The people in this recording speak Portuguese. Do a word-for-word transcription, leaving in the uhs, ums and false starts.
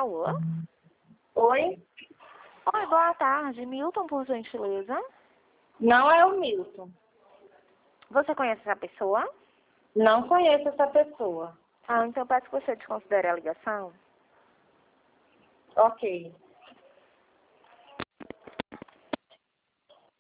Alô? Oi? Oi, boa tarde. Milton, por gentileza. Não é o Milton. Você conhece essa pessoa? Não conheço essa pessoa. Ah, então peço que você desconsidere a ligação. Ok.